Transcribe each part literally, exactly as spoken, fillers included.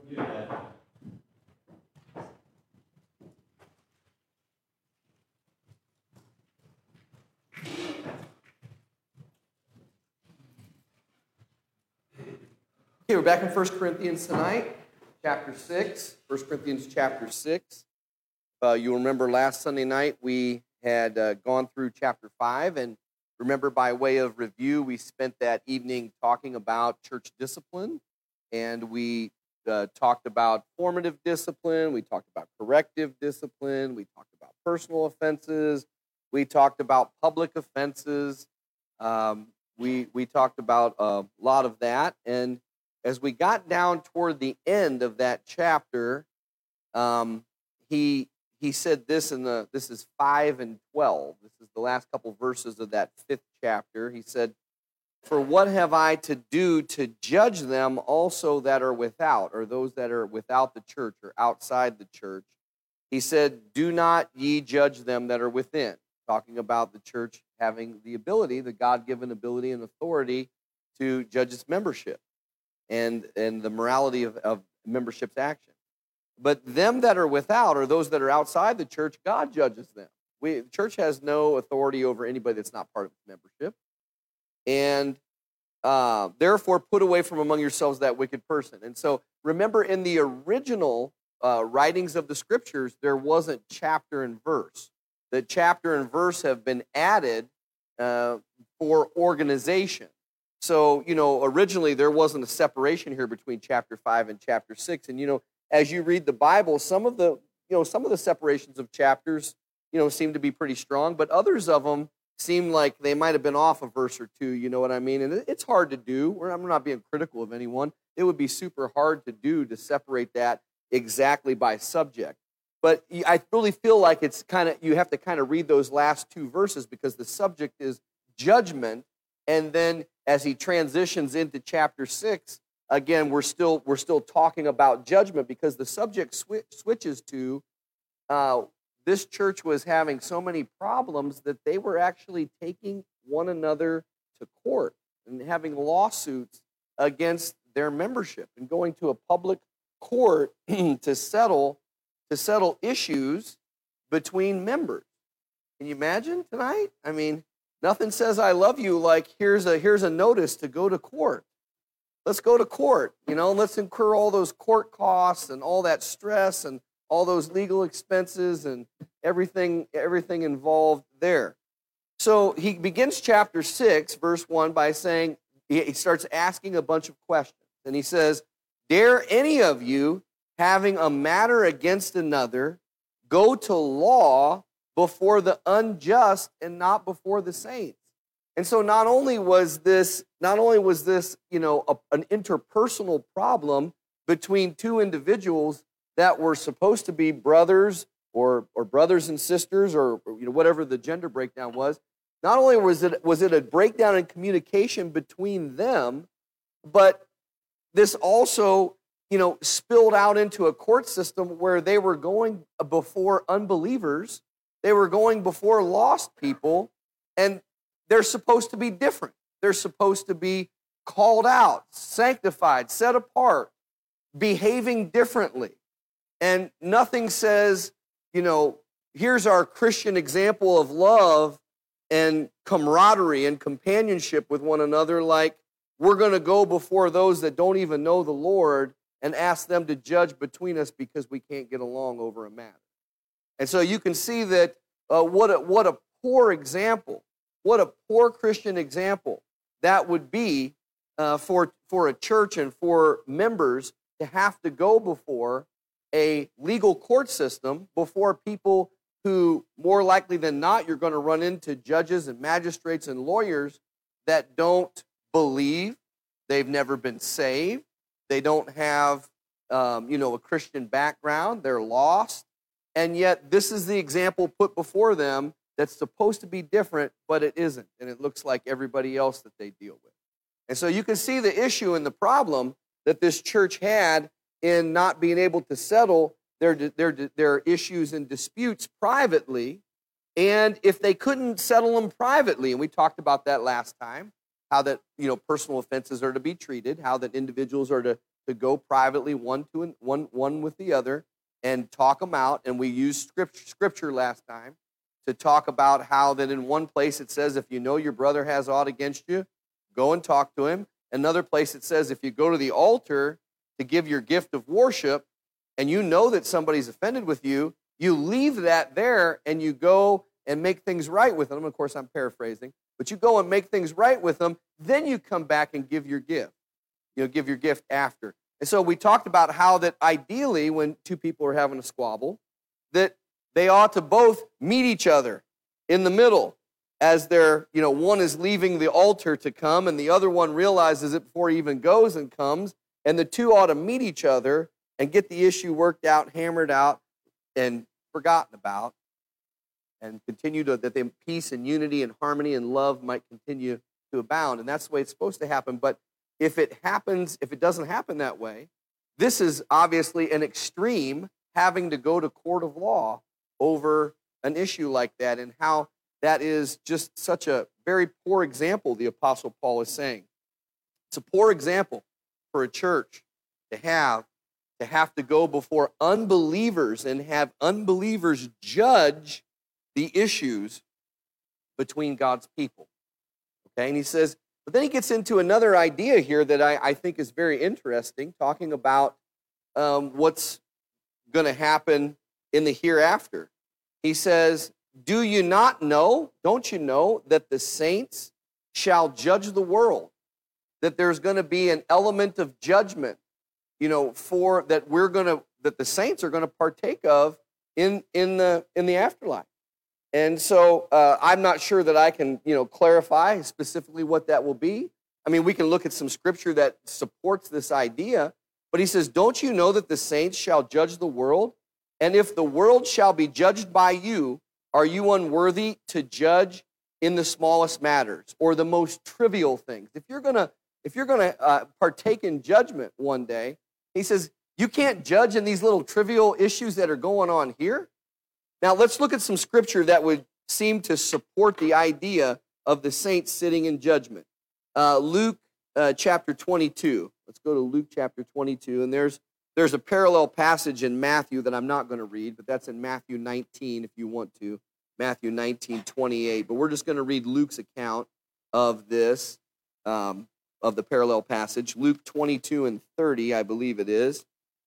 Okay, we're back in First Corinthians tonight, chapter six. First Corinthians chapter six. Uh, you remember last Sunday night we had uh, gone through chapter five, and remember, by way of review, we spent that evening talking about church discipline, and we uh, talked about formative discipline, we talked about corrective discipline, we talked about personal offenses, we talked about public offenses, um, we, we talked about a lot of that, and as we got down toward the end of that chapter, um, he he said this in the this is five and twelve. This is the last couple verses of that fifth chapter. He said, "For what have I to do to judge them also that are without, or those that are without the church or outside the church?" He said, "Do not ye judge them that are within," talking about the church having the ability, the God-given ability and authority to judge its membership and, and the morality of, of membership's action. But them that are without, or those that are outside the church, God judges them. We, the church has no authority over anybody that's not part of its membership. And uh, therefore, put away from among yourselves that wicked person. And so, remember, in the original uh, writings of the Scriptures, there wasn't chapter and verse. The chapter and verse have been added uh, for organization. So, you know, originally there wasn't a separation here between chapter five and chapter six. And, you know, as you read the Bible, some of the, you know, some of the separations of chapters, you know, seem to be pretty strong, but others of them seem like they might have been off a verse or two, you know what I mean? And it's hard to do. I'm not being critical of anyone. It would be super hard to do to separate that exactly by subject. But I really feel like it's kind of, you have to kind of read those last two verses because the subject is judgment. And then as he transitions into chapter six, again, we're still we're still talking about judgment because the subject swi- switches to uh, this church was having so many problems that they were actually taking one another to court and having lawsuits against their membership and going to a public court to settle to settle issues between members. Can you imagine tonight? I mean, nothing says I love you like here's a here's a notice to go to court. Let's go to court, you know, let's incur all those court costs and all that stress and all those legal expenses and everything everything involved there. So he begins chapter six, verse one, by saying, he starts asking a bunch of questions. And he says, "Dare any of you, having a matter against another, go to law before the unjust and not before the saints?" And so not only was this, not only was this, you know, a, an interpersonal problem between two individuals that were supposed to be brothers or or brothers and sisters or, you know, whatever the gender breakdown was, not only was it was it a breakdown in communication between them, but this also, you know, spilled out into a court system where they were going before unbelievers, they were going before lost people, and they're supposed to be different. They're supposed to be called out, sanctified, set apart, behaving differently. And nothing says, you know, here's our Christian example of love and camaraderie and companionship with one another, like we're going to go before those that don't even know the Lord and ask them to judge between us because we can't get along over a matter. And so you can see that uh, what a, what a poor example, what a poor Christian example that would be uh, for, for a church and for members to have to go before a legal court system, before people who, more likely than not, you're going to run into judges and magistrates and lawyers that don't believe, they've never been saved, they don't have, um, you know, a Christian background, they're lost, and yet this is the example put before them that's supposed to be different, but it isn't, and it looks like everybody else that they deal with. And so you can see the issue and the problem that this church had in not being able to settle their, their, their issues and disputes privately, and if they couldn't settle them privately, and we talked about that last time, how that, you know, personal offenses are to be treated, how that individuals are to to go privately one to an, one one with the other and talk them out. And we used scripture, scripture last time to talk about how that in one place it says if you know your brother has aught against you, go and talk to him. Another place it says if you go to the altar to give your gift of worship and you know that somebody's offended with you, you leave that there and you go and make things right with them. Of course, I'm paraphrasing, but you go and make things right with them. Then you come back and give your gift. You know, give your gift after. And so we talked about how that ideally when two people are having a squabble, that they ought to both meet each other in the middle as they're, you know, one is leaving the altar to come and the other one realizes it before he even goes and comes. And the two ought to meet each other and get the issue worked out, hammered out, and forgotten about, and continue to, that the peace and unity and harmony and love might continue to abound. And that's the way it's supposed to happen. But if it happens, if it doesn't happen that way, this is obviously an extreme, having to go to court of law over an issue like that, and how that is just such a very poor example, the Apostle Paul is saying. It's a poor example for a church to have to have to go before unbelievers and have unbelievers judge the issues between God's people. Okay, and he says, but then he gets into another idea here that I, I think is very interesting, talking about um, what's going to happen in the hereafter. He says, do you not know, don't you know, that the saints shall judge the world? That there's going to be an element of judgment, you know, for that we're going to, that the saints are going to partake of in in the in the afterlife. And so uh, I'm not sure that I can, you know, clarify specifically what that will be. I mean, we can look at some scripture that supports this idea, but he says, don't you know that the saints shall judge the world? And if the world shall be judged by you, are you unworthy to judge in the smallest matters or the most trivial things? If you're gonna, if you're gonna uh, partake in judgment one day, he says, you can't judge in these little trivial issues that are going on here. Now, let's look at some scripture that would seem to support the idea of the saints sitting in judgment. Uh, Luke uh, chapter twenty-two. Let's go to Luke chapter twenty-two, and there's there's a parallel passage in Matthew that I'm not going to read, but that's in Matthew nineteen if you want to. Matthew nineteen, twenty-eight. But we're just going to read Luke's account of this, um, of the parallel passage. Luke twenty-two and thirty, I believe it is.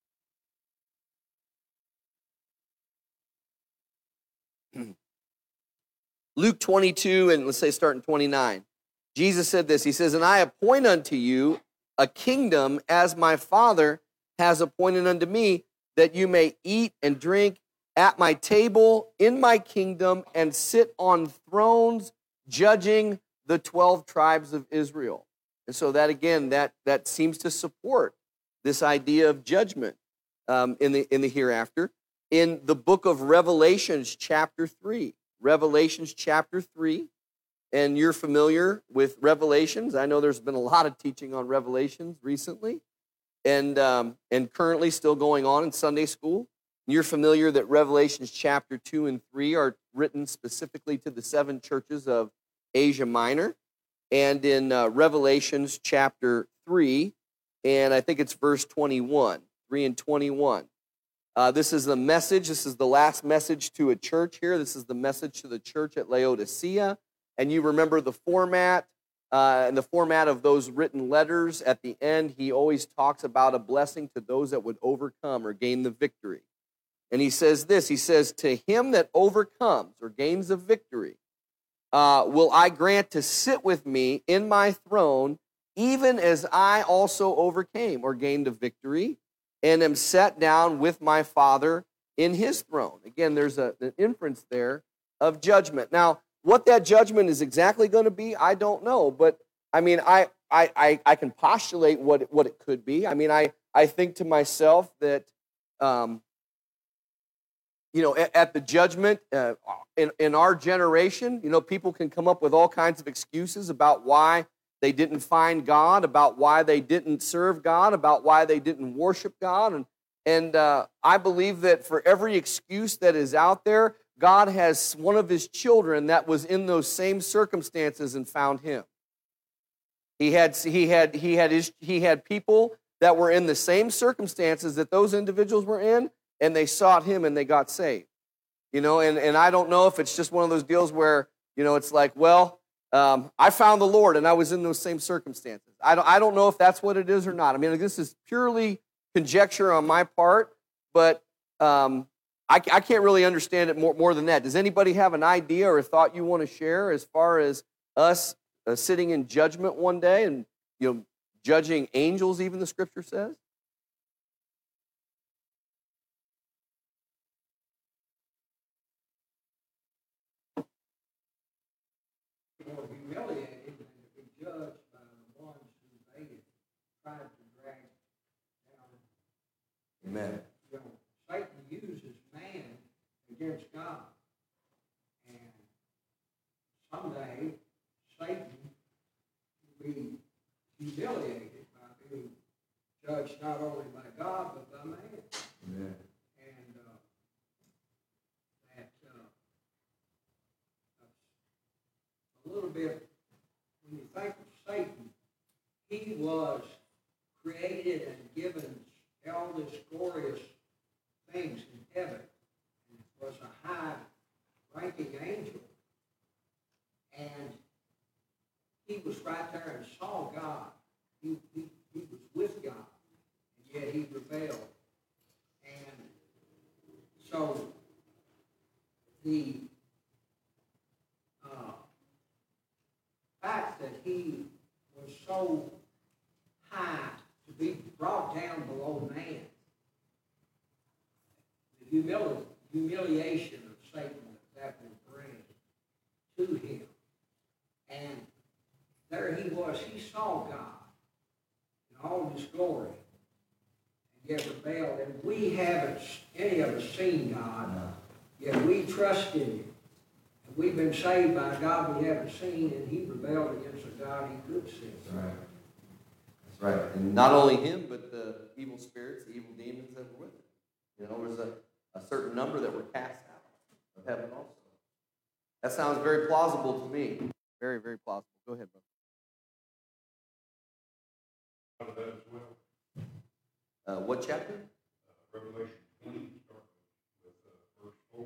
Luke twenty-two, and let's say start in twenty-nine. Jesus said this, he says, and I appoint unto you a kingdom as my Father has appointed unto me, that you may eat and drink at my table in my kingdom and sit on thrones judging the twelve tribes of Israel. And so that, again, that, that seems to support this idea of judgment um, in the in the hereafter. In the book of Revelations, chapter three. Revelations, chapter three. And you're familiar with Revelations. I know there's been a lot of teaching on Revelations recently and, um, and currently still going on in Sunday school. You're familiar that Revelations chapter two and three are written specifically to the seven churches of Asia Minor. And in uh, Revelations chapter three, and I think it's verse twenty-one, three and twenty-one. Uh, this is the message. This is the last message to a church here. This is the message to the church at Laodicea. And you remember the format, uh, and the format of those written letters. At the end, he always talks about a blessing to those that would overcome or gain the victory. And he says this, he says, to him that overcomes or gains the victory, uh, will I grant to sit with me in my throne, even as I also overcame or gained a victory, and am sat down with my Father in his throne. Again, there's a, an inference there of judgment. Now, what that judgment is exactly going to be, I don't know. But, I mean, I I, I, I can postulate what it, what it could be. I mean, I, I think to myself that, um, you know, at, at the judgment, uh, in, in our generation, you know, people can come up with all kinds of excuses about why they didn't find God, about why they didn't serve God, about why they didn't worship God. And, and uh, I believe that for every excuse that is out there, God has one of his children that was in those same circumstances and found him. He had, he had, he had, his, he had people that were in the same circumstances that those individuals were in, and they sought him and they got saved. You know, and, and I don't know if it's just one of those deals where, you know, it's like, well, um, I found the Lord and I was in those same circumstances. I don't, I don't know if that's what it is or not. I mean, this is purely conjecture on my part, but um, I, I can't really understand it more, more than that. Does anybody have an idea or a thought you want to share as far as us uh, sitting in judgment one day and, you know, judging angels, even the scripture says? Or humiliated and to be judged by the ones who they had tried to drag down. Amen. You know, Satan uses man against God. And someday Satan will be humiliated by being judged not only by God but by man. Amen. And uh, that uh, a little bit, when you think of Satan, he was created and given all these glorious things in heaven. And it was a high-ranking angel. And he was right there and saw God. He, he, he was with God, and yet he rebelled. And so the uh, fact that he was so high to be brought down below man, the humili- humiliation of Satan that that would bring to him. And there he was, he saw God in all his glory, and yet rebelled. And we haven't, any of us, seen God, yet we trust in him. And we've been saved by a God we haven't seen, and he rebelled against a God he could see. That's right. That's right. And not only him, but the evil spirits, the evil demons that were with him. You know, there's a, a certain number that were cast out of heaven also. That sounds very plausible to me. Very, very plausible. Go ahead, brother. Out of that as well. Uh, what chapter? Uh, Revelation twenty, starting with uh, verse four.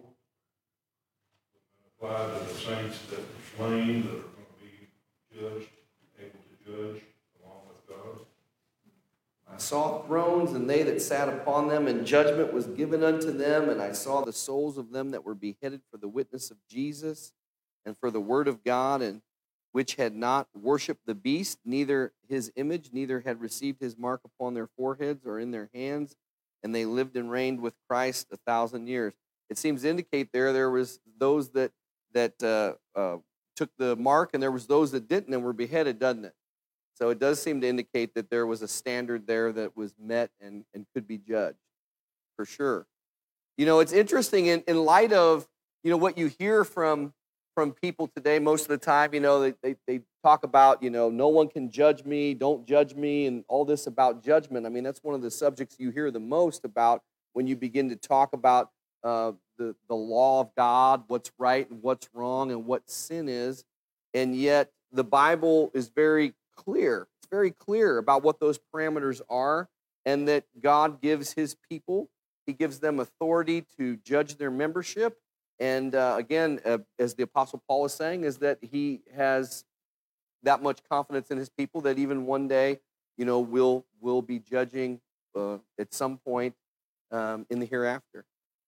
Apply to the saints that were slain, that are going to be judged, able to judge along with God. I saw thrones, and they that sat upon them, and judgment was given unto them. And I saw the souls of them that were beheaded for the witness of Jesus and for the word of God, and which had not worshipped the beast, neither his image, neither had received his mark upon their foreheads or in their hands, and they lived and reigned with Christ a thousand years. It seems to indicate there there was those that that uh, uh, took the mark, and there was those that didn't and were beheaded, doesn't it? So it does seem to indicate that there was a standard there that was met and, and could be judged, for sure. You know, it's interesting in, in light of, you know, what you hear from from people today most of the time. You know, they, they, they talk about, you know, no one can judge me, don't judge me, and all this about judgment. I mean, that's one of the subjects you hear the most about when you begin to talk about uh, the, the law of God, what's right and what's wrong and what sin is. And yet the Bible is very clear. It's very clear about what those parameters are, and that God gives his people, he gives them authority to judge their membership. And uh, again, uh, as the Apostle Paul is saying, is that he has that much confidence in his people that even one day, you know, we'll, we'll be judging uh, at some point um, in the hereafter.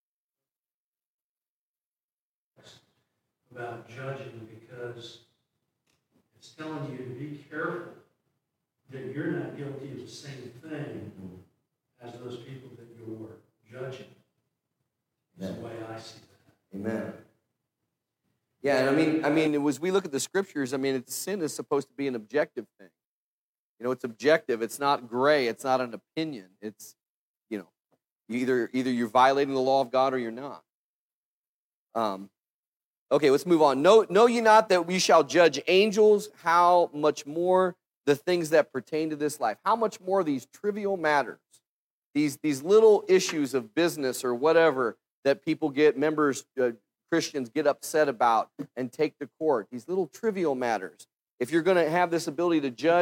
About judging, because it's telling you to be careful that you're not guilty of the same thing as those people that you're judging. That's the way I see that. Amen. Yeah, and I mean, I mean, as we look at the scriptures, I mean, it's, sin is supposed to be an objective thing. You know, it's objective. It's not gray. It's not an opinion. It's, you know, either either you're violating the law of God or you're not. Um. Okay, let's move on. Know, know ye not that we shall judge angels? How much more the things that pertain to this life? How much more these trivial matters, these these little issues of business or whatever that people get, members, uh, Christians get upset about and take to court, these little trivial matters. If you're going to have this ability to judge,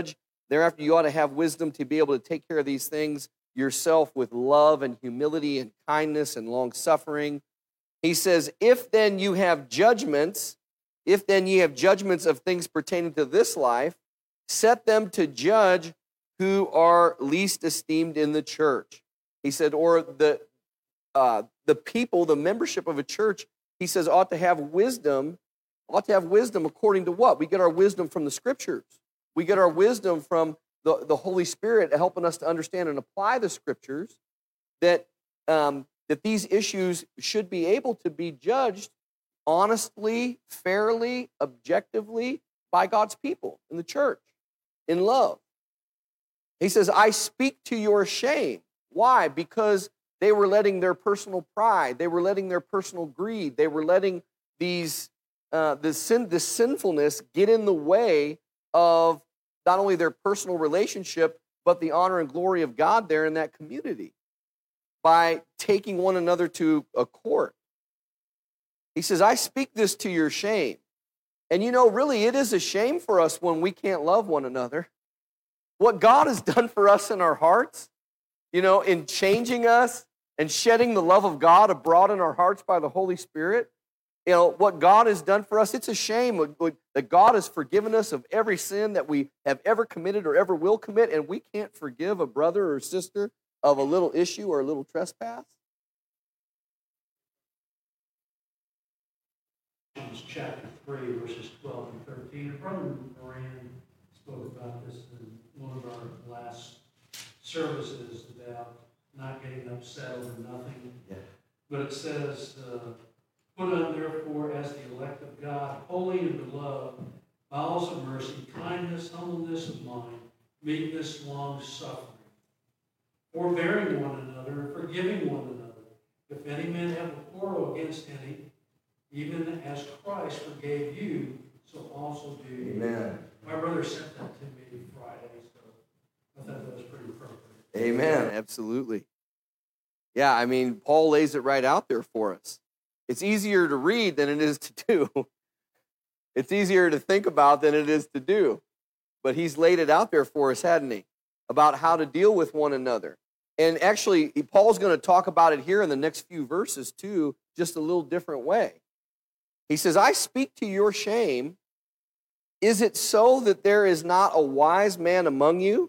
Thereafter, you ought to have wisdom to be able to take care of these things yourself with love and humility and kindness and long-suffering. He says, if then you have judgments, if then ye have judgments of things pertaining to this life, set them to judge who are least esteemed in the church. He said, or the uh, the people, the membership of a church, he says, ought to have wisdom, ought to have wisdom according to what? We get our wisdom from the Scriptures. We get our wisdom from the, the Holy Spirit helping us to understand and apply the Scriptures, that, um, that these issues should be able to be judged honestly, fairly, objectively by God's people in the church, in love. He says, I speak to your shame. Why? Because they were letting their personal pride, they were letting their personal greed, they were letting these uh, the sin, this sinfulness get in the way of not only their personal relationship, but the honor and glory of God there in that community by taking one another to a court. He says, I speak this to your shame. And you know, really, it is a shame for us when we can't love one another. What God has done for us in our hearts, you know, in changing us and shedding the love of God abroad in our hearts by the Holy Spirit, you know, what God has done for us, it's a shame that God has forgiven us of every sin that we have ever committed or ever will commit, and we can't forgive a brother or sister of a little issue or a little trespass. Chapter three, verses twelve and thirteen. Brother Moran spoke about this in one of our last services about not getting upset over nothing. Yeah. But it says, uh, put on therefore as the elect of God, holy and beloved, bowels of mercy, kindness, humbleness of mind, meekness, long suffering, forbearing one another, forgiving one another. If any man have a quarrel against any, even as Christ forgave you, so also do you. Amen. My brother sent that to me Friday, so I thought that was pretty appropriate. Amen. Absolutely. Yeah, I mean, Paul lays it right out there for us. It's easier to read than it is to do. It's easier to think about than it is to do. But he's laid it out there for us, hadn't he? About how to deal with one another. And actually, Paul's going to talk about it here in the next few verses too, just a little different way. He says, I speak to your shame. Is it so that there is not a wise man among you?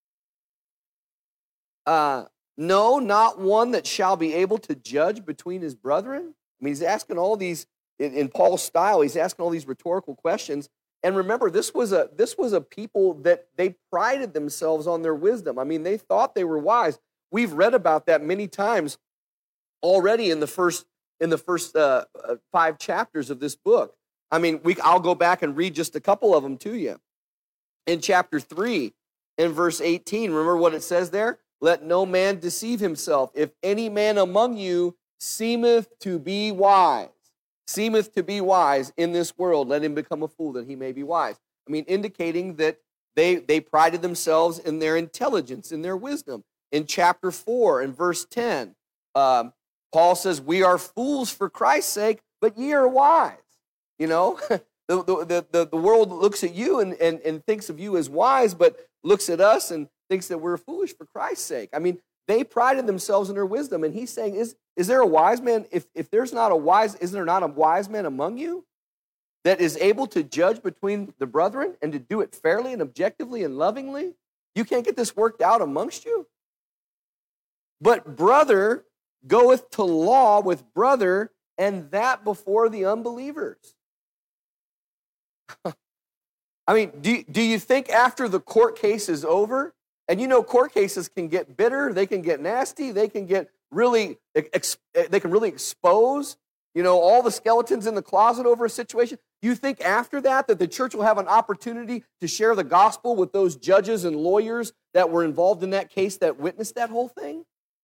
Uh, no, not one that shall be able to judge between his brethren. I mean, he's asking all these, in, in Paul's style, he's asking all these rhetorical questions. And remember, this was a this was a people that they prided themselves on their wisdom. I mean, they thought they were wise. We've read about that many times already in the first in the first uh, five chapters of this book. I mean, we, I'll go back and read just a couple of them to you. In chapter three, in verse eighteen, remember what it says there? Let no man deceive himself. If any man among you seemeth to be wise, seemeth to be wise in this world, let him become a fool that he may be wise. I mean, indicating that they, they prided themselves in their intelligence, in their wisdom. In chapter four, in verse ten, um, Paul says, we are fools for Christ's sake, but ye are wise. You know, the, the, the, the world looks at you and, and, and thinks of you as wise, but looks at us and thinks that we're foolish for Christ's sake. I mean, they prided themselves in their wisdom. And he's saying, is, is there a wise man? If, if there's not a wise, is there not a wise man among you that is able to judge between the brethren and to do it fairly and objectively and lovingly? You can't get this worked out amongst you? But brother goeth to law with brother, and that before the unbelievers. I mean, do, do you think after the court case is over, and you know court cases can get bitter, they can get nasty, they can get really, ex, they can really expose, you know, all the skeletons in the closet over a situation. You think after that that the church will have an opportunity to share the gospel with those judges and lawyers that were involved in that case that witnessed that whole thing?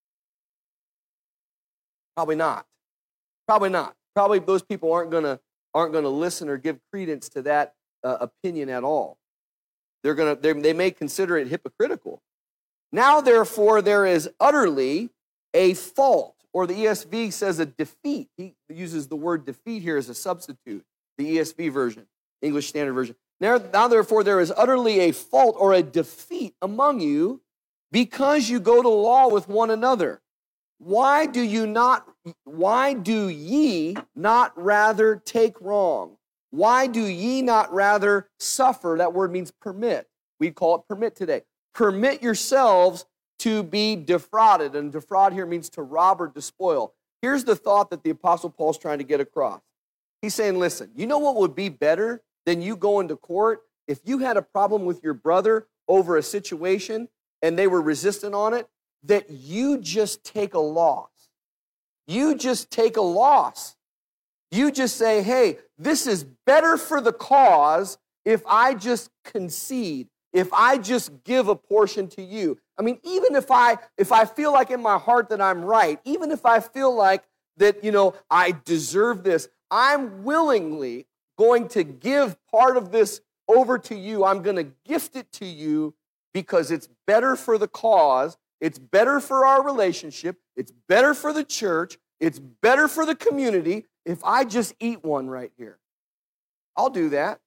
Probably not. Probably not. Probably those people aren't going to aren't going to listen or give credence to that uh, opinion at all. They're going to they may consider it hypocritical. Now, therefore, there is utterly a fault, or the E S V says a defeat. He uses the word defeat here as a substitute. The E S V version, English Standard Version. Now, now, therefore, there is utterly a fault or a defeat among you because you go to law with one another. Why do you not, why do ye not rather take wrong? Why do ye not rather suffer? That word means permit. We call it permit today. Permit yourselves to be defrauded. And defraud here means to rob or despoil. Here's the thought that the Apostle Paul's trying to get across. He's saying, listen, you know what would be better than you going to court? If you had a problem with your brother over a situation and they were resistant on it, that you just take a loss. You just take a loss. You just say, hey, this is better for the cause if I just concede, if I just give a portion to you. I mean, even if I if I feel like in my heart that I'm right, even if I feel like that, you know, I deserve this, I'm willingly going to give part of this over to you. I'm going to gift it to you because it's better for the cause. It's better for our relationship. It's better for the church. It's better for the community if I just eat one right here. I'll do that.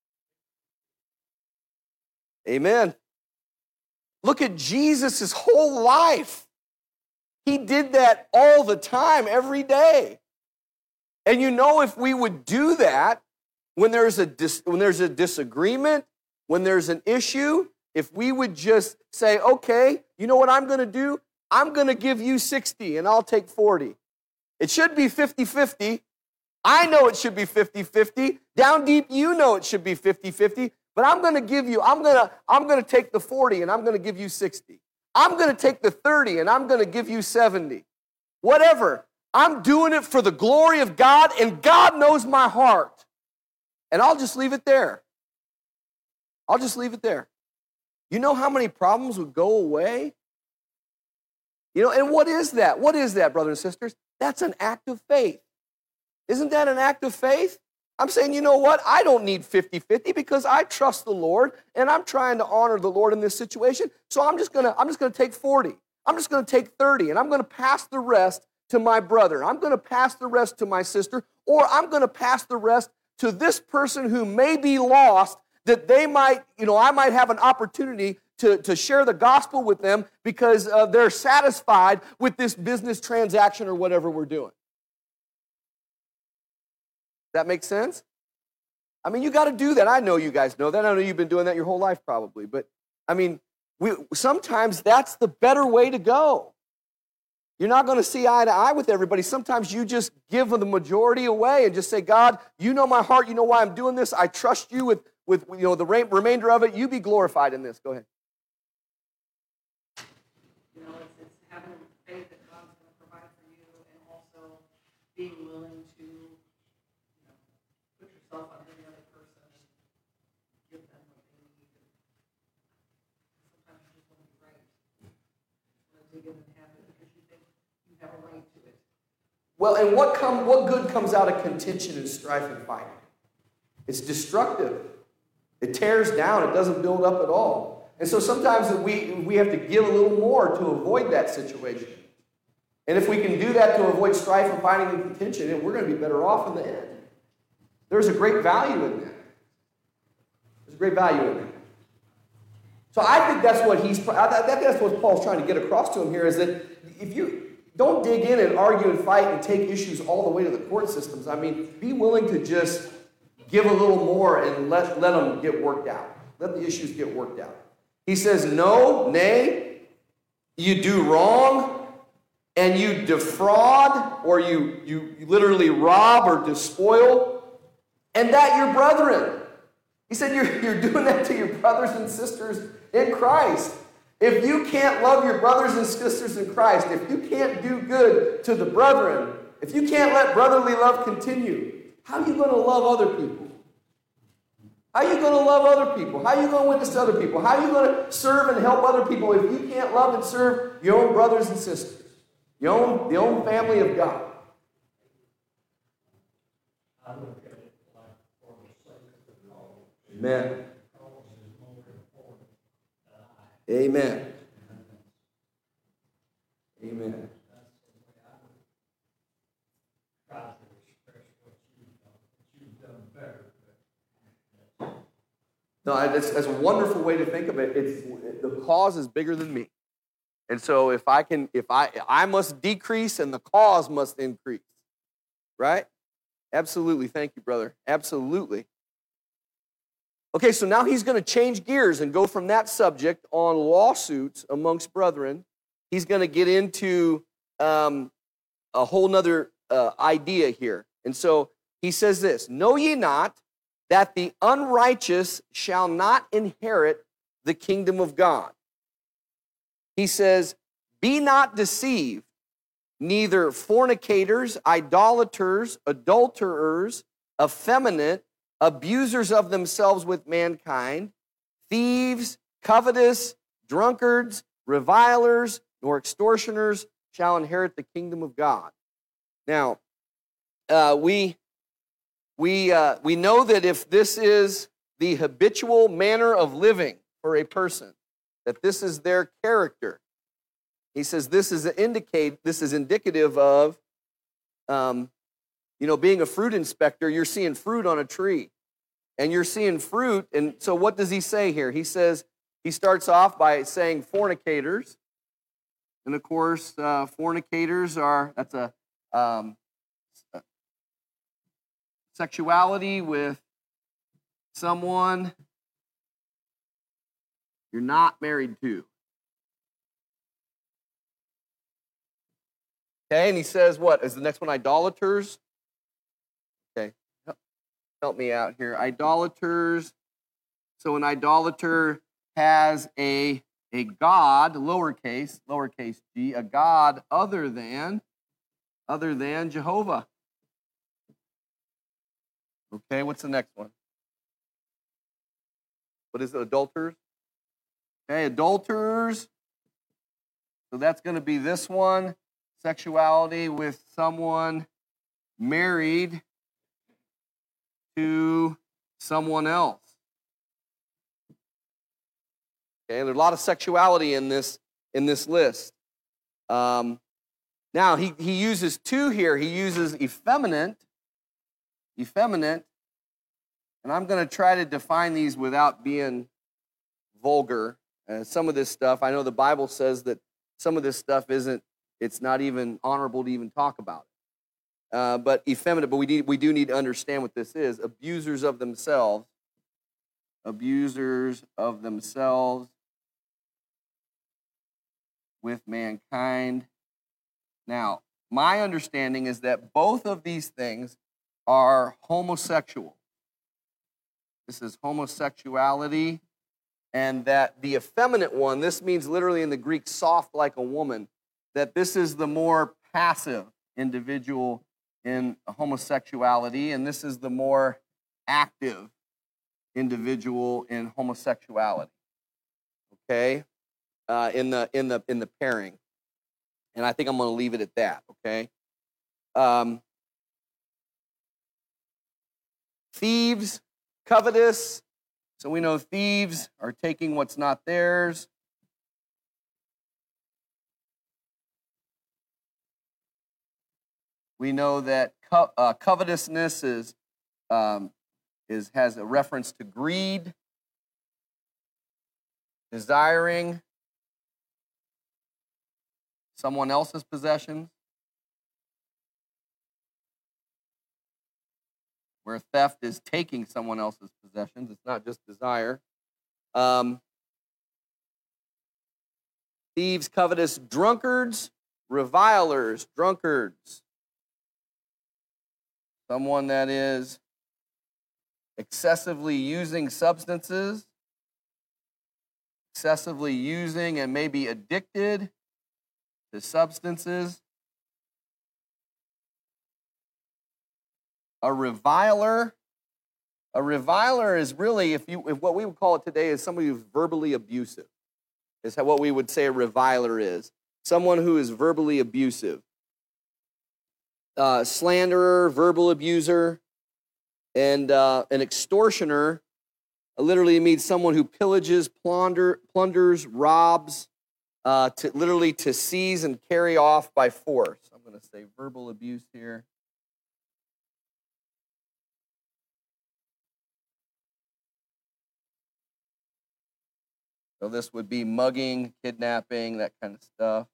Amen. Look at Jesus' whole life. He did that all the time, every day. And you know, if we would do that when there's a dis- when there's a disagreement, when there's an issue, if we would just say, okay, you know what I'm going to do? I'm going to give you sixty and I'll take forty. It should be fifty-fifty. I know it should be fifty-fifty. Down deep, you know it should be fifty-fifty. But I'm going to give you, I'm going to, I'm going to take the forty and I'm going to give you sixty. I'm going to take the thirty and I'm going to give you seventy. Whatever. I'm doing it for the glory of God, and God knows my heart. And I'll just leave it there. I'll just leave it there. You know how many problems would go away? You know, and what is that? What is that, brothers and sisters? That's an act of faith. Isn't that an act of faith? I'm saying, you know what? I don't need fifty-fifty because I trust the Lord, and I'm trying to honor the Lord in this situation. So I'm just gonna, I'm just gonna take forty. I'm just gonna take thirty, and I'm gonna pass the rest to my brother. I'm gonna pass the rest to my sister, or I'm gonna pass the rest to this person who may be lost, that they might, you know, I might have an opportunity to, to share the gospel with them because uh, they're satisfied with this business transaction or whatever we're doing. That makes sense? I mean, you got to do that. I know you guys know that. I know you've been doing that your whole life probably. But, I mean, we, sometimes that's the better way to go. You're not going to see eye to eye with everybody. Sometimes you just give the majority away and just say, God, you know my heart. You know why I'm doing this. I trust you with, with you know, the remainder of it. You be glorified in this. Go ahead. You know, it's, it's having faith that God's going to provide for you, and also being willing to, you know, put yourself under the other person and give them what they need. Sometimes you just want to be right. You want to dig in and have it because you think you have a right to it. Well, and what come what good comes out of contention and strife and fighting? It's destructive. It tears down. It doesn't build up at all. And so sometimes we, we have to give a little more to avoid that situation. And if we can do that to avoid strife and fighting and contention, then we're going to be better off in the end. There's a great value in that. There's a great value in that. So I think that's what he's, I think that's what Paul's trying to get across to him here, is that if you don't dig in and argue and fight and take issues all the way to the court systems, I mean, be willing to just give a little more and let, let them get worked out. Let the issues get worked out. He says, no, nay, you do wrong, and you defraud, or you, you literally rob or despoil, and that your brethren. He said you're, you're doing that to your brothers and sisters in Christ. If you can't love your brothers and sisters in Christ, if you can't do good to the brethren, if you can't let brotherly love continue, how are you going to love other people? How are you going to love other people? How are you going to witness to other people? How are you going to serve and help other people if you can't love and serve your own brothers and sisters, your own, the own family of God? I look at it like for the sake of the cause. Amen. The cause is more important than I. Amen. Amen. That's the way I would try to express what you've done. What you've done better. But No, that's, that's a wonderful way to think of it. It's the cause is bigger than me. And so if I can, if I, I must decrease and the cause must increase, right? Absolutely. Thank you, brother. Absolutely. Okay, so now he's going to change gears and go from that subject on lawsuits amongst brethren. He's going to get into um, a whole nother uh, idea here. And so he says this, know ye not that the unrighteous shall not inherit the kingdom of God? He says, be not deceived, neither fornicators, idolaters, adulterers, effeminate, abusers of themselves with mankind, thieves, covetous, drunkards, revilers, nor extortioners shall inherit the kingdom of God. Now, uh, we we uh, we know that if this is the habitual manner of living for a person, that this is their character. He says this is indicate this is indicative of, um, you know, being a fruit inspector. You're seeing fruit on a tree, and you're seeing fruit. And so, what does he say here? He says he starts off by saying fornicators, and of course, uh, fornicators are that's a um, sexuality with someone you're not married to. Okay, and he says, what is the next one? Idolaters. Okay, help me out here. Idolaters. So an idolater has a, a god, lowercase, lowercase g, a god other than, other than Jehovah. Okay, what's the next one? What is it, adulterers? Okay, adulterers. So that's going to be this one. Sexuality with someone married to someone else. Okay, there's a lot of sexuality in this in this list. Um, now he he uses two here. He uses effeminate, effeminate, and I'm going to try to define these without being vulgar. Uh, some of this stuff, I know the Bible says that some of this stuff isn't. It's not even honorable to even talk about it. Uh, but effeminate, but we, need, we do need to understand what this is. Abusers of themselves. Abusers of themselves with mankind. Now, my understanding is that both of these things are homosexual. This is homosexuality. And that the effeminate one, this means literally in the Greek, soft like a woman, that this is the more passive individual in homosexuality, and this is the more active individual in homosexuality. Okay, uh, in the in the in the pairing, and I think I'm going to leave it at that. Okay, um, thieves, covetous. So we know thieves are taking what's not theirs. We know that co- uh, covetousness is, um, is, has a reference to greed, desiring someone else's possessions, where theft is taking someone else's possessions. It's not just desire. Um, thieves, covetous, drunkards, revilers, drunkards. Someone that is excessively using substances, excessively using and maybe addicted to substances. A reviler. A reviler is really, if you, if what we would call it today is somebody who's verbally abusive, is what we would say a reviler is. Someone who is verbally abusive. Uh, slanderer, verbal abuser, and uh, an extortioner literally means someone who pillages, plunder, plunders, robs, uh, to literally to seize and carry off by force. I'm going to say verbal abuse here. So this would be mugging, kidnapping, that kind of stuff.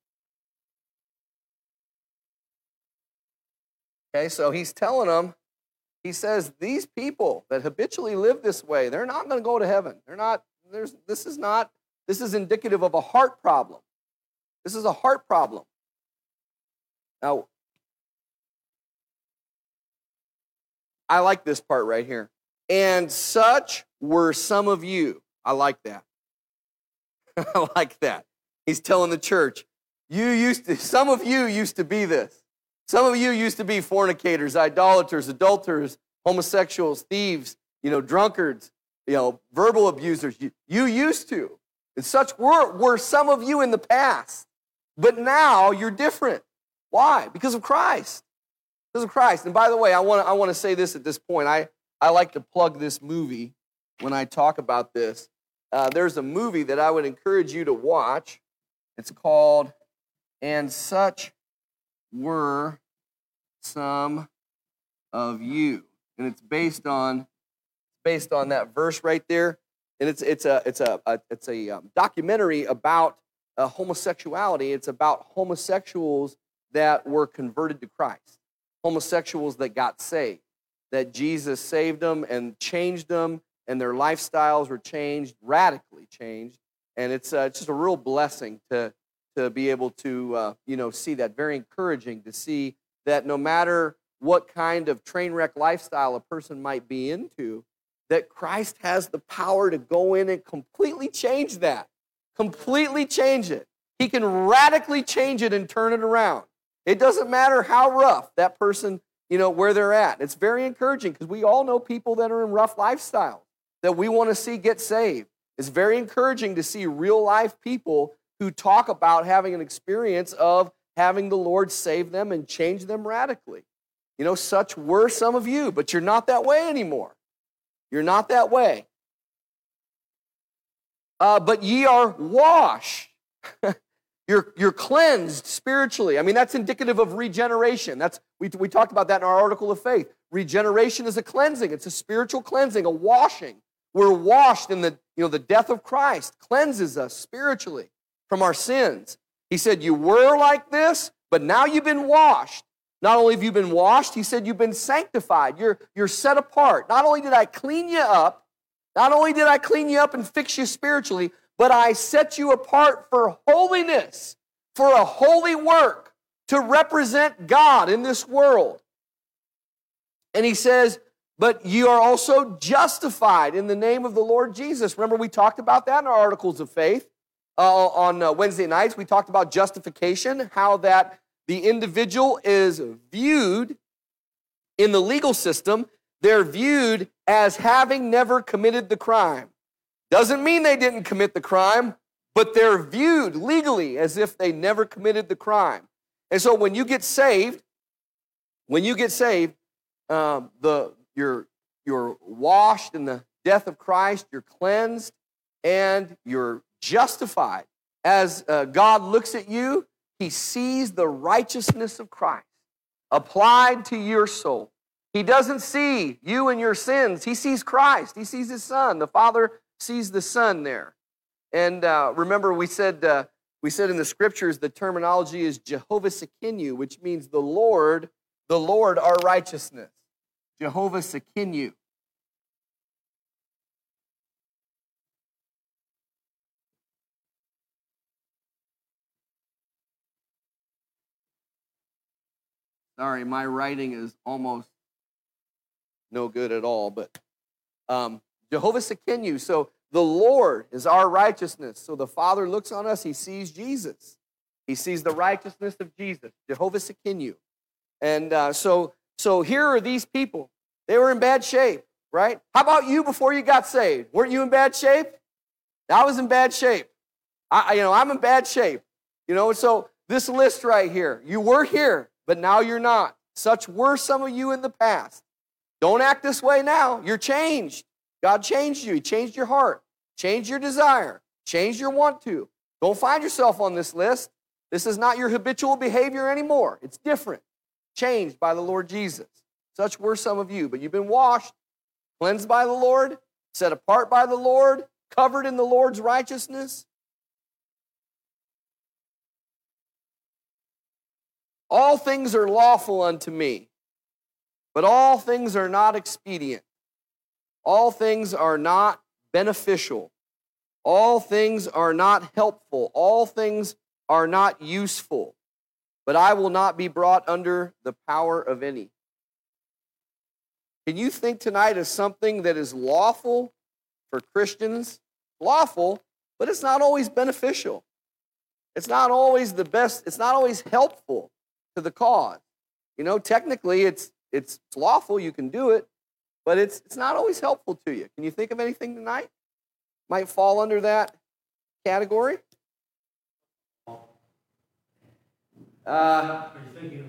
Okay, so he's telling them, he says, these people that habitually live this way, they're not going to go to heaven. They're not, there's, this is not, this is indicative of a heart problem. This is a heart problem. Now, I like this part right here. And such were some of you. I like that. I like that. He's telling the church, you used to, some of you used to be this. Some of you used to be fornicators, idolaters, adulterers, homosexuals, thieves, you know, drunkards, you know, verbal abusers. You, you used to. And such were, were some of you in the past. But now you're different. Why? Because of Christ. Because of Christ. And by the way, I want to I want to say this at this point. I, I like to plug this movie when I talk about this. Uh, there's a movie that I would encourage you to watch. It's called And Such Were Some of You. And it's based on based on that verse right there. And it's it's a it's a, a it's a um, documentary about uh, homosexuality. It's about homosexuals that were converted to Christ. Homosexuals that got saved. That Jesus saved them and changed them, and their lifestyles were changed, radically changed. And it's, uh, it's just a real blessing to, to be able to uh, you know, see that. Very encouraging to see that no matter what kind of train wreck lifestyle a person might be into, that Christ has the power to go in and completely change that. Completely change it. He can radically change it and turn it around. It doesn't matter how rough that person, you know, where they're at. It's very encouraging because we all know people that are in rough lifestyles that we want to see get saved. It's very encouraging to see real life people who talk about having an experience of having the Lord save them and change them radically. You know, such were some of you, but you're not that way anymore. You're not that way. Uh, but ye are washed. You're, you're cleansed spiritually. I mean, that's indicative of regeneration. That's we, we talked about that in our article of faith. Regeneration is a cleansing. It's a spiritual cleansing, a washing. We're washed in the, you know, the death of Christ cleanses us spiritually from our sins. He said, you were like this, but now you've been washed. Not only have you been washed, he said you've been sanctified. You're, you're set apart. Not only did I clean you up, not only did I clean you up and fix you spiritually, but I set you apart for holiness, for a holy work, to represent God in this world. And he says, but you are also justified in the name of the Lord Jesus. Remember, we talked about that in our articles of faith. Uh, on uh, Wednesday nights, we talked about justification, how that the individual is viewed in the legal system. They're viewed as having never committed the crime. Doesn't mean they didn't commit the crime, but they're viewed legally as if they never committed the crime. And so when you get saved, when you get saved, um, the you're you're washed in the death of Christ, you're cleansed, and you're justified. As uh, God looks at you, he sees the righteousness of Christ applied to your soul. He doesn't see you and your sins. He sees Christ. He sees his Son. The Father sees the Son there. And uh, remember, we said uh, we said in the scriptures the terminology is Jehovah Sekinu, which means the Lord, the Lord our righteousness. Jehovah Sekinu. Sorry, my writing is almost no good at all, but um, Jehovah Sekinu. So the Lord is our righteousness. So the Father looks on us, he sees Jesus. He sees the righteousness of Jesus, Jehovah Sekinu. And uh, so, so here are these people. They were in bad shape, right? How about you before you got saved? Weren't you in bad shape? I was in bad shape. I, you know, I'm in bad shape. You know, so this list right here, you were here, but now you're not. Such were some of you in the past. Don't act this way now. You're changed. God changed you. He changed your heart, changed your desire, changed your want to. Don't find yourself on this list. This is not your habitual behavior anymore. It's different, changed by the Lord Jesus. Such were some of you, but you've been washed, cleansed by the Lord, set apart by the Lord, covered in the Lord's righteousness? All things are lawful unto me, but all things are not expedient. All things are not beneficial. All things are not helpful. All things are not useful. But I will not be brought under the power of any. Can you think tonight of something that is lawful for Christians? Lawful, but it's not always beneficial. It's not always the best, it's not always helpful to the cause. You know, technically it's it's lawful, you can do it, but it's it's not always helpful to you. Can you think of anything tonight might fall under that category? Uh, Are you thinking of,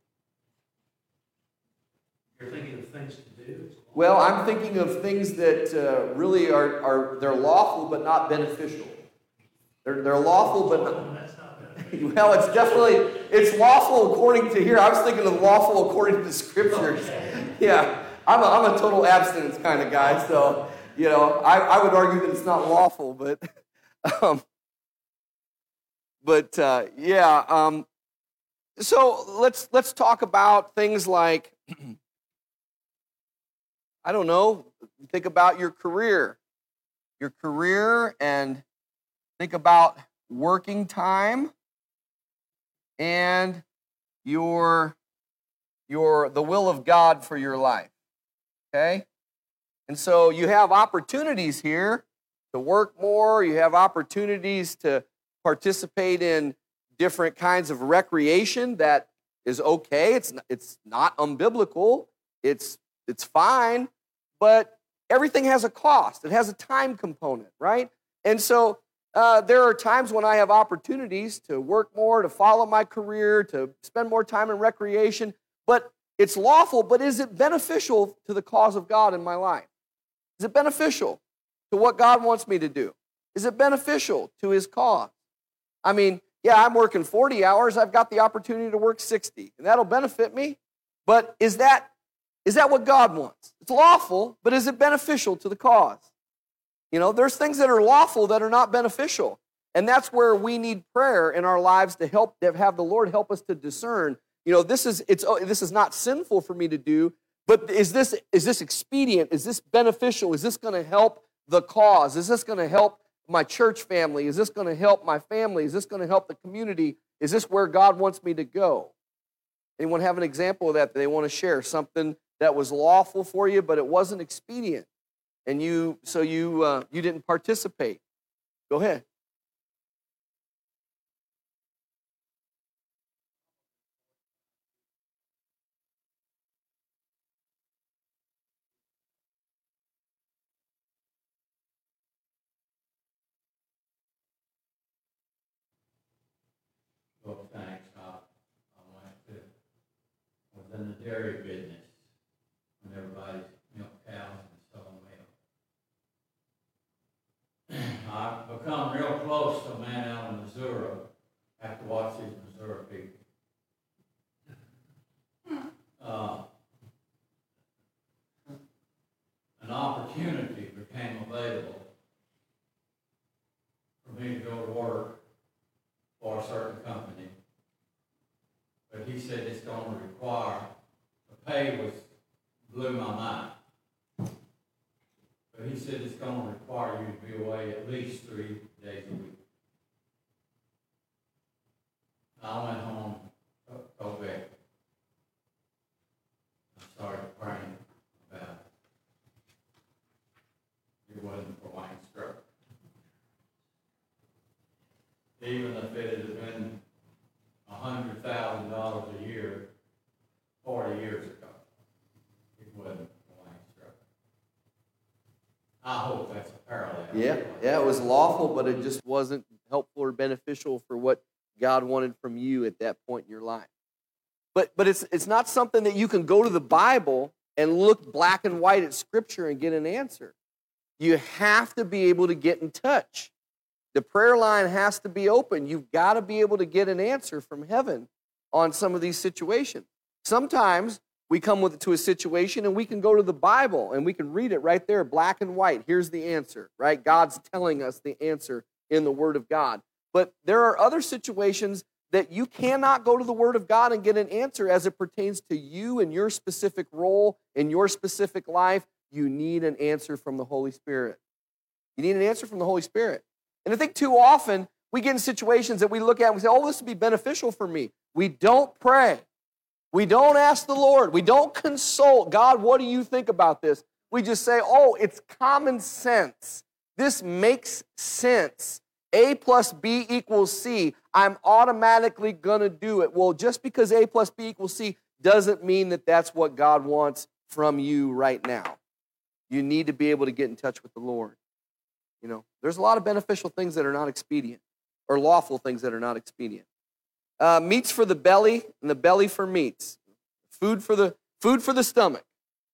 you're thinking of things to do? well, I'm thinking of things that uh, really are, are they're lawful but not beneficial. They're, they're lawful but not, Oh, that's not bad. well, it's definitely, it's lawful according to here. I was thinking of lawful according to the scriptures. Yeah, I'm a, I'm a total abstinence kind of guy, so, you know, I, I would argue that it's not lawful, but, um, but uh, yeah, um, so let's let's talk about things like, I don't know, think about your career, your career, and think about working time and your your the will of God for your life. Okay? And so you have opportunities here to work more, you have opportunities to participate in different kinds of recreation that is okay. It's it's not unbiblical. It's it's fine, but everything has a cost. It has a time component, right? And so uh, there are times when I have opportunities to work more, to follow my career, to spend more time in recreation, but it's lawful, but is it beneficial to the cause of God in my life? Is it beneficial to what God wants me to do? Is it beneficial to His cause? I mean, yeah, I'm working forty hours. I've got the opportunity to work sixty, and that'll benefit me. But is that, is that what God wants? It's lawful, but is it beneficial to the cause? You know, there's things that are lawful that are not beneficial. And that's where we need prayer in our lives to help, to have the Lord help us to discern. You know, this is, it's, this is not sinful for me to do, but is this, is this expedient? Is this beneficial? Is this going to help the cause? Is this going to help my church family? Is this going to help my family? Is this going to help the community? Is this where God wants me to go? Anyone have an example of that that they want to share? Something that was lawful for you, but it wasn't expedient, and you so you uh, you didn't participate. Go ahead. Well, thanks. I, I went to, was in the dairy business when everybody's milk cows and selling milk. I've become real close to a man out in Missouri. I have to watch these Missouri people. Uh, an opportunity became available for me to go to work for a certain company. But he said it's going to require, the pay was, blew my mind. But he said it's going to require you to be away at least three days a week. I went home, told Becky. I started praying about it. It wasn't for my instructor. Even if it had been one hundred thousand dollars a year, forty years ago, it wasn't for my instructor. I hope that's a parallel. Yeah, yeah, it was lawful, but it just wasn't helpful or beneficial for what God wanted from you at that point in your life. But but it's it's not something that you can go to the Bible and look black and white at Scripture and get an answer. You have to be able to get in touch. The prayer line has to be open. You've got to be able to get an answer from heaven on some of these situations. Sometimes We come with, to a situation and we can go to the Bible and we can read it right there, black and white. Here's the answer, right? God's telling us the answer in the Word of God. But there are other situations that you cannot go to the Word of God and get an answer as it pertains to you and your specific role in your specific life. You need an answer from the Holy Spirit. You need an answer from the Holy Spirit. And I think too often we get in situations that we look at and we say, oh, this would be beneficial for me. We don't pray. We don't ask the Lord. We don't consult. God, what do you think about this? We just say, oh, it's common sense. This makes sense. A plus B equals C. I'm automatically going to do it. Well, just because A plus B equals C doesn't mean that that's what God wants from you right now. You need to be able to get in touch with the Lord. You know, there's a lot of beneficial things that are not expedient, or lawful things that are not expedient. Uh, meats for the belly, and the belly for meats. Food for the food for the stomach,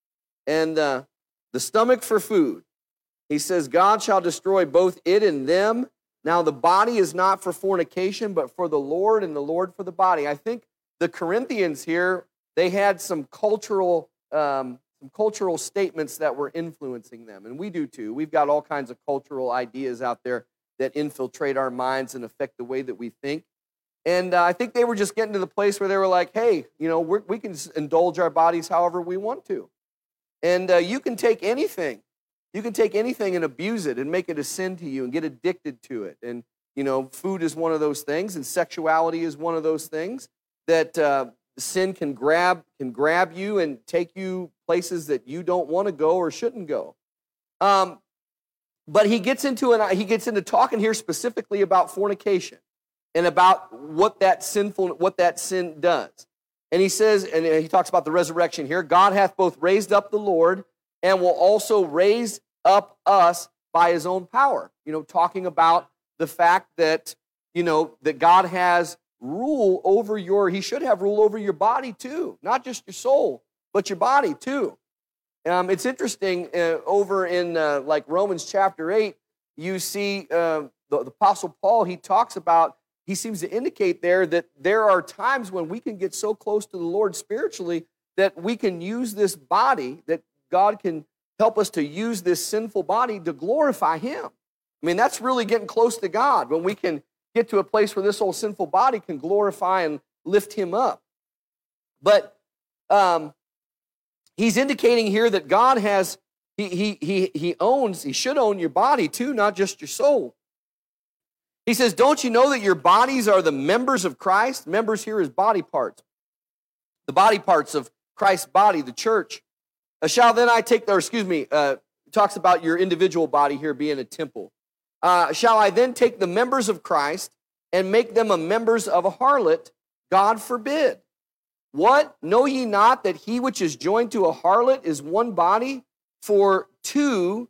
and uh, the stomach for food. He says, God shall destroy both it and them. Now the body is not for fornication, but for the Lord, and the Lord for the body. I think the Corinthians here, they had some cultural um, some cultural statements that were influencing them, and we do too. We've got all kinds of cultural ideas out there that infiltrate our minds and affect the way that we think. And uh, I think they were just getting to the place where they were like, hey, you know, we're, we can indulge our bodies however we want to. And uh, you can take anything. You can take anything and abuse it and make it a sin to you and get addicted to it. And, you know, food is one of those things, and sexuality is one of those things that uh, sin can grab, can grab you and take you places that you don't want to go or shouldn't go. Um, but he gets into an, he gets into talking here specifically about fornication and about what that sinful, what that sin does. And he says, and he talks about the resurrection here, God hath both raised up the Lord and will also raise up us by his own power. You know, talking about the fact that, you know, that God has rule over your, he should have rule over your body too, not just your soul, but your body too. Um, it's interesting, uh, over in uh, like Romans chapter eight, you see uh, the, the Apostle Paul, he talks about, he seems to indicate there that there are times when we can get so close to the Lord spiritually that we can use this body, that God can help us to use this sinful body to glorify him. I mean, that's really getting close to God, when we can get to a place where this old sinful body can glorify and lift him up. But um, he's indicating here that God has, he, he, he, he owns, he should own your body too, not just your soul. He says, don't you know that your bodies are the members of Christ? Members here is body parts. The body parts of Christ's body, the church. Uh, shall then I take, or excuse me, uh, talks about your individual body here being a temple. Uh, shall I then take the members of Christ and make them a members of a harlot? God forbid. What? Know ye not that he which is joined to a harlot is one body? For two,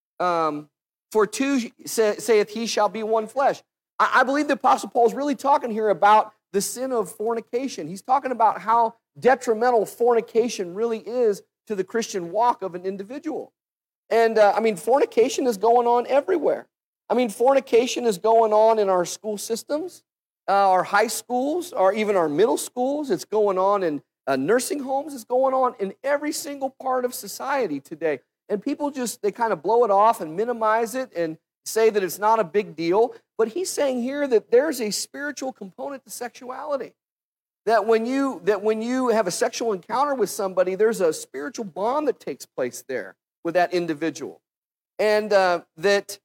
um, for two say, saith he shall be one flesh. I, I believe the Apostle Paul is really talking here about the sin of fornication. He's talking about how detrimental fornication really is to the Christian walk of an individual. And uh, I mean, fornication is going on everywhere. I mean, fornication is going on in our school systems, uh, our high schools, or even our middle schools. It's going on in uh, nursing homes. It's going on in every single part of society today. And people just, they kind of blow it off and minimize it and say that it's not a big deal. But he's saying here that there's a spiritual component to sexuality. That when you, that when you have a sexual encounter with somebody, there's a spiritual bond that takes place there with that individual. And uh, that...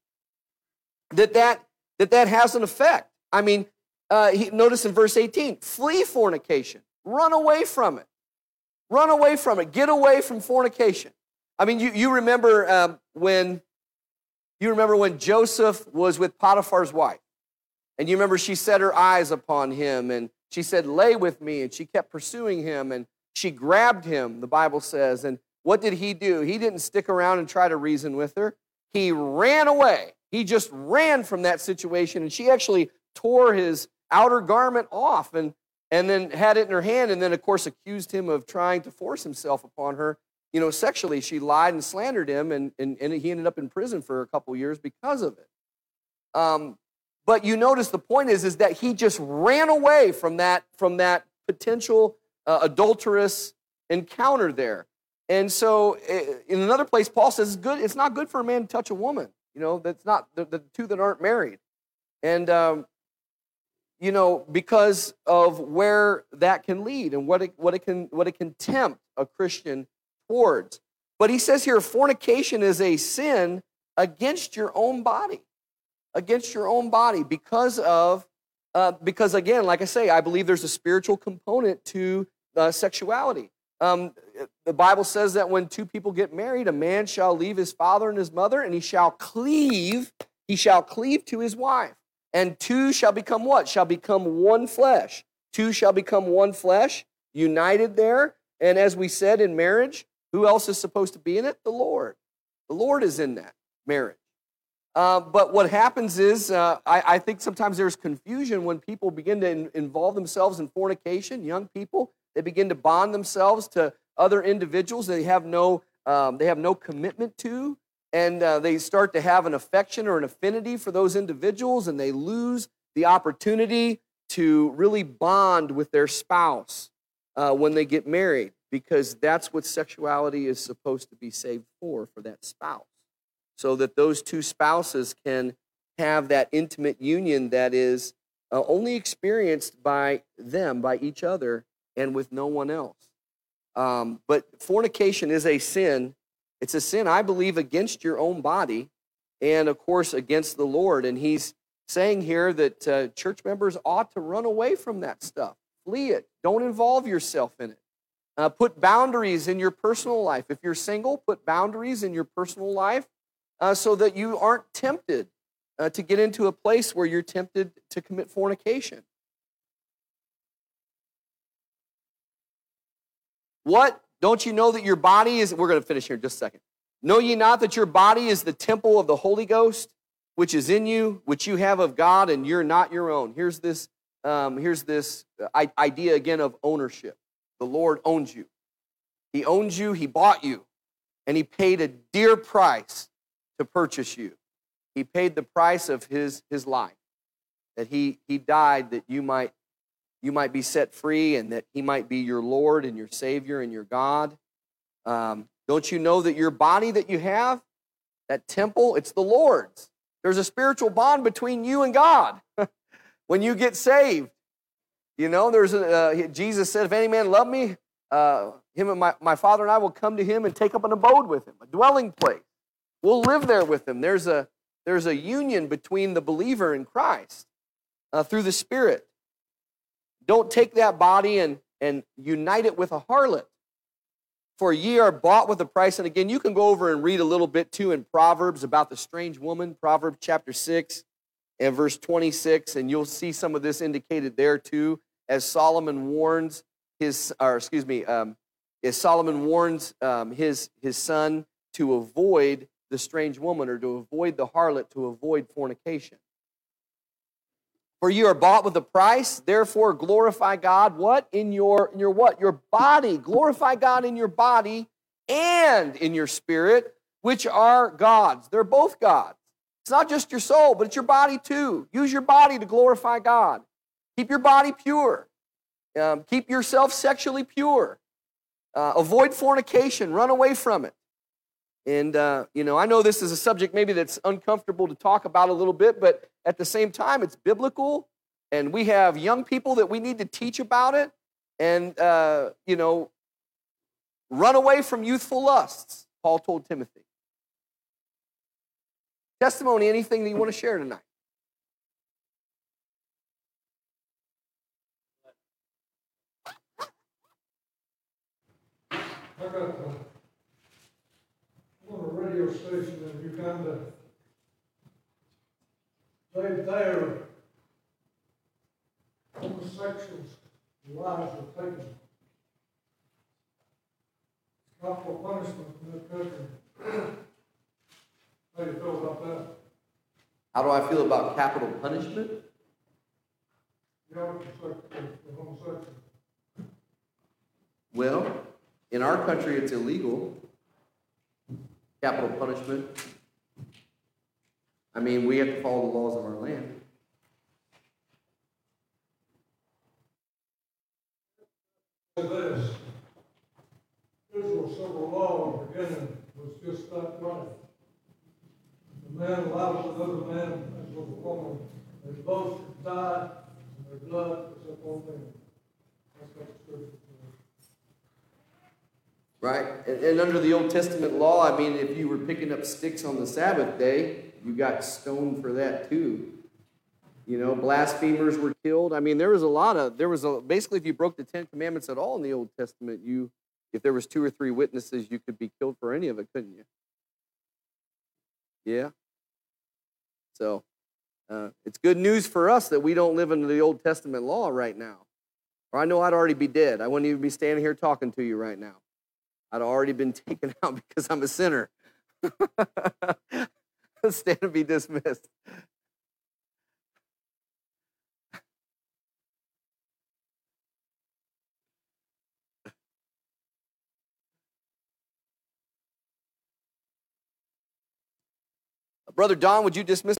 that that, that that has an effect. I mean, uh, he, notice in verse eighteen, flee fornication. Run away from it. Run away from it. Get away from fornication. I mean, you, you remember um, when you remember when Joseph was with Potiphar's wife, and you remember she set her eyes upon him, and she said, lay with me, and she kept pursuing him, and she grabbed him, the Bible says, and what did he do? He didn't stick around and try to reason with her. He ran away. He just ran from that situation, and she actually tore his outer garment off and, and then had it in her hand, and then, of course, accused him of trying to force himself upon her, you know, sexually. She lied and slandered him, and, and, and he ended up in prison for a couple years because of it. Um, but you notice the point is, is that he just ran away from that, from that potential uh, adulterous encounter there. And so in another place, Paul says it's good. It's not good for a man to touch a woman. You know, that's not the, the two that aren't married. And, um, you know, because of where that can lead and what it, what it can what it can tempt a Christian towards. But he says here, fornication is a sin against your own body, against your own body because of, uh, because again, like I say, I believe there's a spiritual component to uh, sexuality. Um, the Bible says that when two people get married, a man shall leave his father and his mother, and he shall cleave, he shall cleave to his wife. And two shall become what? Shall become one flesh. Two shall become one flesh, united there. And as we said in marriage, who else is supposed to be in it? The Lord. The Lord is in that marriage. Uh, but what happens is, uh, I, I think sometimes there's confusion when people begin to in, involve themselves in fornication, young people. They begin to bond themselves to other individuals they have no, um, they have no commitment to. And uh, they start to have an affection or an affinity for those individuals, and they lose the opportunity to really bond with their spouse uh, when they get married, because that's what sexuality is supposed to be saved for, for that spouse, so that those two spouses can have that intimate union that is uh, only experienced by them, by each other, and with no one else. Um, but fornication is a sin. It's a sin, I believe, against your own body and, of course, against the Lord. And he's saying here that uh, church members ought to run away from that stuff. Flee it. Don't involve yourself in it. Uh, put boundaries in your personal life. If you're single, put boundaries in your personal life uh, so that you aren't tempted uh, to get into a place where you're tempted to commit fornication. What? Don't you know that your body is, we're going to finish here in just a second. Know ye not that your body is the temple of the Holy Ghost, which is in you, which you have of God, and you're not your own. Here's this, um, here's this idea again of ownership. The Lord owns you. He owns you, he bought you, and he paid a dear price to purchase you. He paid the price of his, his life, that he, he died that you might you might be set free and that he might be your Lord and your Savior and your God. Um, don't you know that your body that you have, that temple, it's the Lord's. There's a spiritual bond between you and God when you get saved. You know, there's a, uh, Jesus said, if any man love me, uh, him and my, my Father and I will come to him and take up an abode with him, a dwelling place. We'll live there with him. There's a, there's a union between the believer and Christ uh, through the Spirit. Don't take that body and, and unite it with a harlot. For ye are bought with a price. And again, you can go over and read a little bit too in Proverbs about the strange woman, Proverbs chapter six and verse twenty-six, and you'll see some of this indicated there too, as Solomon warns his, or excuse me, um, as Solomon warns um, his, his son to avoid the strange woman, or to avoid the harlot, to avoid fornication. For you are bought with a price, therefore glorify God, what? In your, in your what? Your body. Glorify God in your body and in your spirit, which are God's. They're both God's. It's not just your soul, but it's your body too. Use your body to glorify God. Keep your body pure. Um, keep yourself sexually pure. Uh, avoid fornication. Run away from it. And, uh, you know, I know this is a subject maybe that's uncomfortable to talk about a little bit, but at the same time, it's biblical, and we have young people that we need to teach about it, and, uh, you know, run away from youthful lusts, Paul told Timothy. Testimony, anything that you want to share tonight? I got uh, on a radio station in Uganda. They there homosexuals' lives are taken. Capital punishment in that country. How do you feel about that? How do I feel about capital punishment? Yeah, for homosexuals. Well, in our country, it's illegal. Capital punishment. I mean, we have to follow the laws of our land. Say this, Israel's civil law in the beginning was just that way. The man lies with another man as with a woman. They both die, and their blood is upon them. That's what the scripture says. Right? And, and under the Old Testament law, I mean, if you were picking up sticks on the Sabbath day, you got stoned for that too. You know, blasphemers were killed. I mean, there was a lot of, there was a, basically if you broke the Ten Commandments at all in the Old Testament, you, if there was two or three witnesses, you could be killed for any of it, couldn't you? Yeah. So, uh, it's good news for us that we don't live under the Old Testament law right now. Or I know I'd already be dead. I wouldn't even be standing here talking to you right now. I'd already been taken out because I'm a sinner. Stand and be dismissed. Brother Don, would you dismiss?